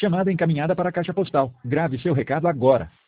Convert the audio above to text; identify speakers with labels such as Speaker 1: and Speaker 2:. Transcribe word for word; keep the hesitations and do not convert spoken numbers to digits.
Speaker 1: Chamada encaminhada para a caixa postal. Grave seu recado agora.